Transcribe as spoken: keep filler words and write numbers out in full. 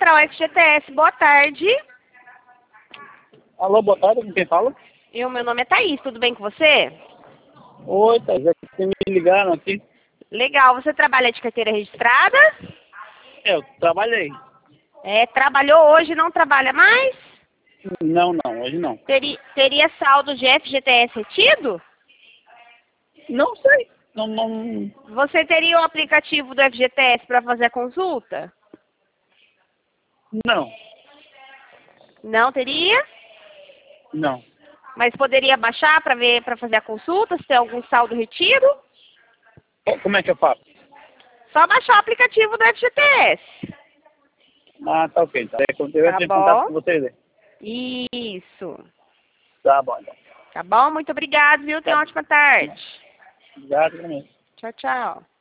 Central F G T S. Boa tarde. Alô, boa tarde, com quem fala? Eu, meu nome é Thaís, tudo bem com você? Oi, Thaís, é que vocês me ligaram aqui. Legal, você trabalha de carteira registrada? É, eu trabalhei. É, trabalhou hoje, não trabalha mais? Não, não, hoje não. Teria, teria saldo de F G T S retido? Não sei, não, não, Você teria o aplicativo do F G T S para fazer a consulta? não, Não teria? não. Mas poderia baixar para ver, para fazer a consulta, se tem algum saldo retido? Co- Como é que eu faço? Só baixar o aplicativo do F G T S. Ah, tá ok, tá. Eu entro Tá em contato com bom? vocês aí. Isso. Tá bom, então. Tá bom? Muito obrigado, viu? Tenha uma ótima tarde. Obrigado, também. Tchau, tchau.